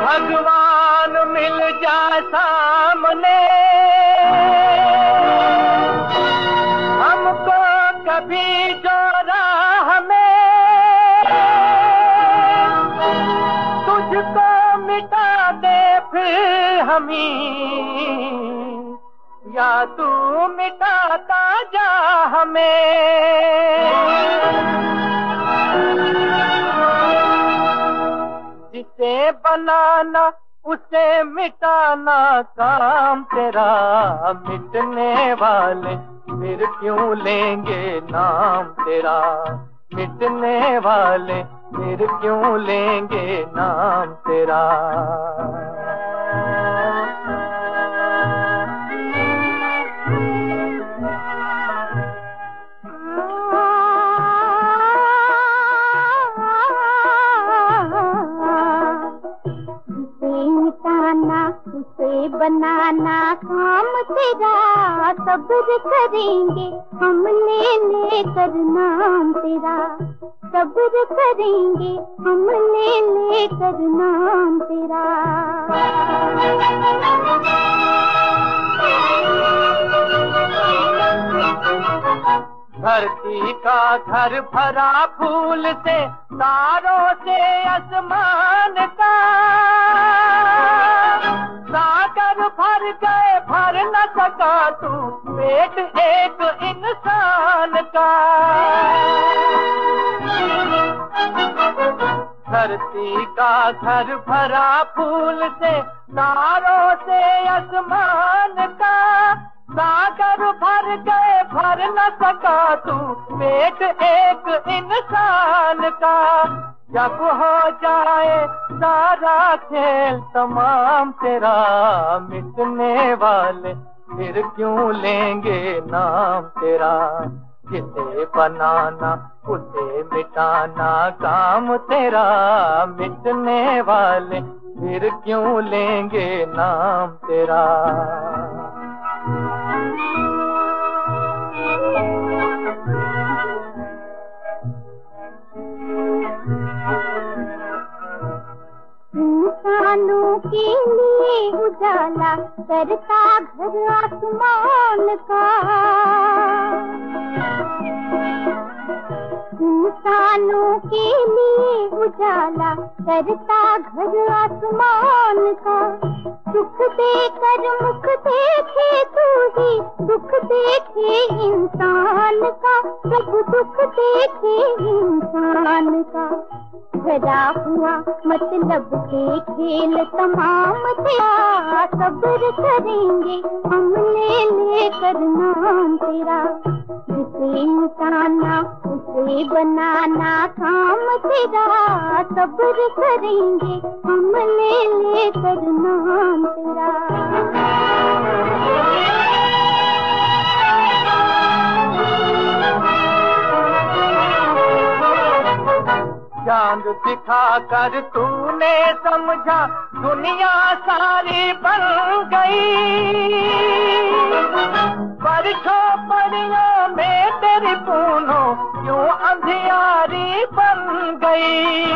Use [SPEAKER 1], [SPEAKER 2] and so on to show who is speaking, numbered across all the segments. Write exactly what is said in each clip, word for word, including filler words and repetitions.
[SPEAKER 1] भगवान मिल जाए सामने, हमको कभी जो राह में तुझको मिटा दे फिर हमें, या तू मिटाता जा हमें। जिसे बनाना उसे मिटाना काम तेरा, मिटने वाले फिर क्यों लेंगे नाम तेरा, मिटने वाले फिर क्यों लेंगे नाम तेरा।
[SPEAKER 2] उसे बनाना काम तेरा, सब्र करेंगे हम ले ले कर नाम तेरा, सब्र करेंगे हम ले ले कर नाम तेरा।
[SPEAKER 1] धरती का घर भरा फूल से, तारों से आसमान का, सागर भर गए भर न सका तू पेट एक इंसान का। धरती का घर भरा फूल से, तारों से आसमान का, सागर भर गए भर न सका तू पेट एक इंसान का। जब हो जाए सारा खेल तमाम तेरा, मिटने वाले फिर क्यों लेंगे नाम तेरा। जिसे बनाना उसे मिटाना काम तेरा, मिटने वाले फिर क्यों लेंगे नाम तेरा।
[SPEAKER 2] इंसानों के लिए उजाला करता घर आसमान का, इंसानों के लिए उजाला करता घर आसमान का। दुख देकर मुख देखे तू ही दुख देखे इंसान का, सब दुख देखे इंसान का। भरा हुआ मतलब के खेल तमाम तेरा, सब्र करेंगे हम ले ले कर नाम तेरा। जिसे मिटाना उसे बनाना काम तेरा, सब्र करेंगे हम ले ले कर नाम तेरा।
[SPEAKER 1] चांद दिखा कर तूने समझा दुनिया सारी बन गई, बारिशों परियों में तेरी पूनों क्यों अंधियारी बन गई।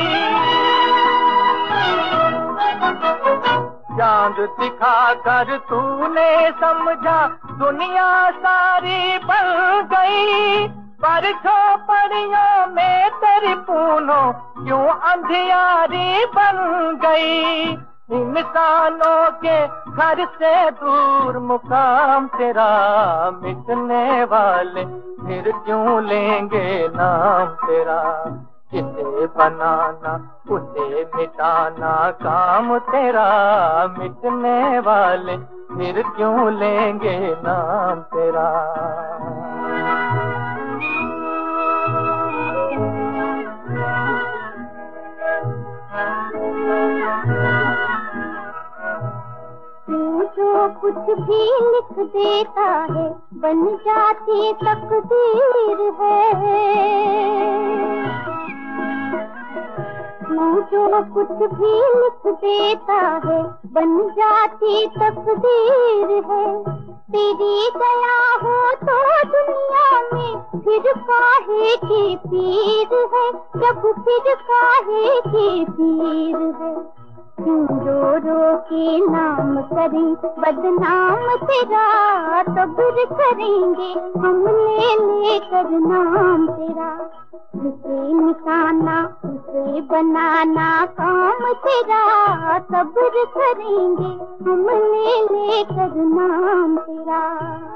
[SPEAKER 1] चांद दिखा कर तूने समझा दुनिया सारी बन गई, बारिशों परियों में तेरी पूनों क्यों अंधियारी बन गई। इंसानों के घर से दूर मुकाम तेरा, मिटने वाले फिर क्यों लेंगे नाम तेरा। जिसे बनाना उसे मिटाना काम तेरा, मिटने वाले फिर क्यों लेंगे नाम तेरा।
[SPEAKER 2] जो कुछ भी लिख देता है बन जाती तकदीर है, तू जो कुछ भी लिख देता है बन जाती तकदीर है। तेरी दया हो तो दुनिया में फिर काहे की पीर है, जब फिर काहे की पीर है। क्यों रो रो के नाम करें बदनाम तेरा, सब्र करेंगे हम ले लेकर नाम तेरा। जिसे निशाना उसे बनाना काम तेरा, सब्र करेंगे हम ले लेकर नाम तेरा।